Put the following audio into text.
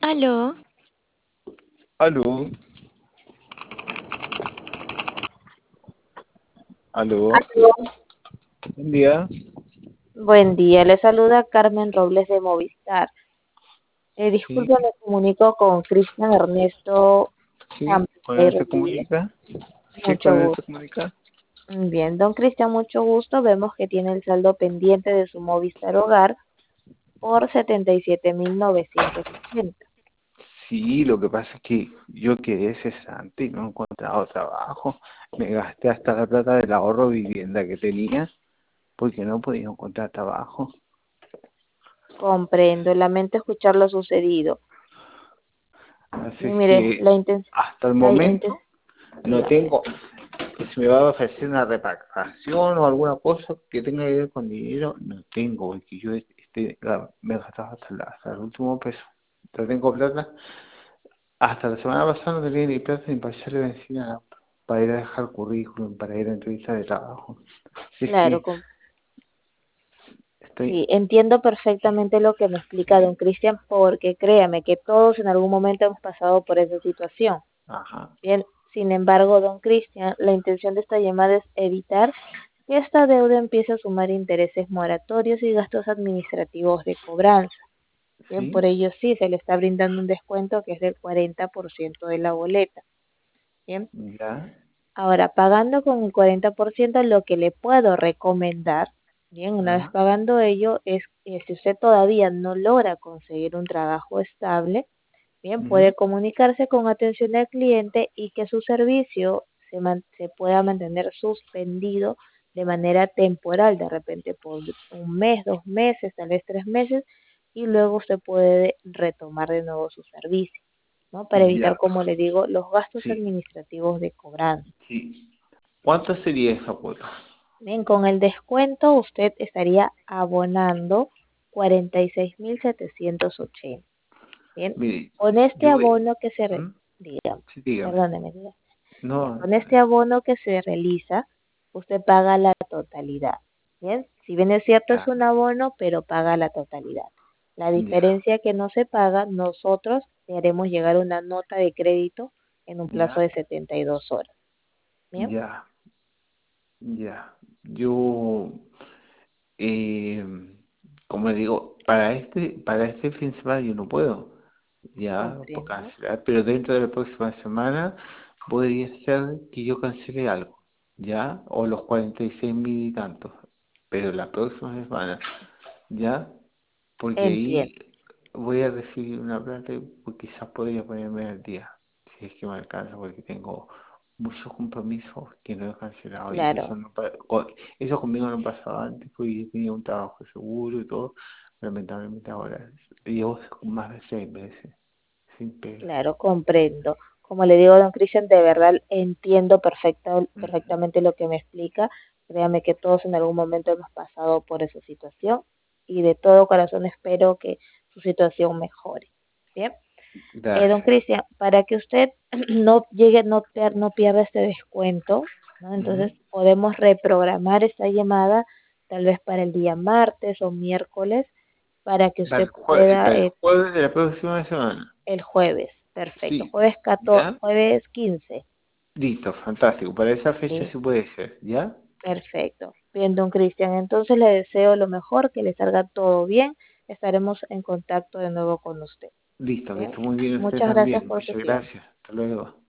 Aló, Aló, aló, Aló, buen día. buen día, le saluda Carmen Robles de Movistar. Sí, Disculpe, me comunico con Cristian Ernesto sí, con él Campero se Díaz. comunica. Sí, Mucho con él se gusto. comunica. Bien, don Cristian, mucho gusto. Vemos que tiene el saldo pendiente de su Movistar Hogar por 77.980. Sí, lo que pasa es que yo quedé cesante y no he encontrado trabajo. Me gasté hasta la plata del ahorro vivienda que tenía porque no podía encontrar trabajo. Comprendo, lamento escuchar lo sucedido. Así Bien, es mire, que hasta el momento no dígame. tengo, que se me va a ofrecer una repactación o alguna cosa que tenga que ver con dinero, no tengo, porque yo me he gastado hasta el último peso. No tengo plata. Hasta la semana pasada no tenía ni plata ni para echarle benzina para ir a dejar currículum, para ir a entrevistas de trabajo. Así es Claro, que estoy, sí, entiendo perfectamente lo que me explica don Cristian, porque créame que todos en algún momento hemos pasado por esa situación. ajá, Bien, sin embargo, don Cristian, la intención de esta llamada es evitar que esta deuda empiece a sumar intereses moratorios y gastos administrativos de cobranza. Bien, por ¿sí? ello sí, se le está brindando un descuento que es del 40% de la boleta. Bien, Ya, ahora pagando con el 40%, lo que le puedo recomendar, bien, una vez ah, pagando ello, es que si usted todavía no logra conseguir un trabajo estable, bien, ujú, puede comunicarse con atención al cliente y que su servicio se pueda mantener suspendido de manera temporal, de repente por un mes, 2 meses, tal vez 3 meses, y luego usted puede retomar de nuevo su servicio, ¿no? Para evitar, ya, como le digo, los gastos sí, administrativos de cobranza. sí. ¿Cuánto sería esa cuota? Bien, con el descuento usted estaría abonando 46.780. Bien, Mire, con este yo, abono que ¿mm? dígame, Sí, dígame. perdóneme, dígame. Bien, No, con este abono que se realiza, usted paga la totalidad. Bien, si bien es cierto es ya, un abono, pero paga la totalidad. La ya, diferencia que no se paga, nosotros le haremos llegar una nota de crédito en un plazo ya, de 72 horas. Bien, ya, ya. Yo, eh, como le digo, para este fin de semana yo no puedo. Ya, por comprendo. cancelar, pero dentro de la próxima semana podría ser que yo cancele algo, ¿ya? O los 46.000 y tantos, pero la próxima semana, ¿ya? Porque Entiendo. ahí voy a recibir una plata y pues, quizás podría ponerme al día, si es que me alcanza, porque tengo muchos compromisos que no he cancelado y eso Claro, no eso conmigo no pasaba antes, porque yo tenía un trabajo seguro y todo, lamentablemente ahora llevo más de 6 meses sin pega. claro, comprendo. Como le digo, don Cristian, de verdad entiendo Ujú. perfectamente lo que me explica. Créame que todos en algún momento hemos pasado por esa situación y de todo corazón espero que su situación mejore. Bien, don Gracias. Cristian, para que usted no llegue, no pierda este descuento, ¿no? Ujú. Entonces podemos reprogramar esta llamada tal vez para el día martes o miércoles para que usted pueda Para el jueves de la próxima semana. el jueves. Perfecto. Sí, ¿ya? Jueves 15. Listo, fantástico. Para esa fecha Sí, sí puede ser, ¿ya? perfecto. Bien, don Cristian. Entonces le deseo lo mejor, que le salga todo bien. Estaremos en contacto de nuevo con usted. Listo, que Bien. esté muy bien usted Muchas gracias también. por su Muchas tiempo. gracias. Hasta luego.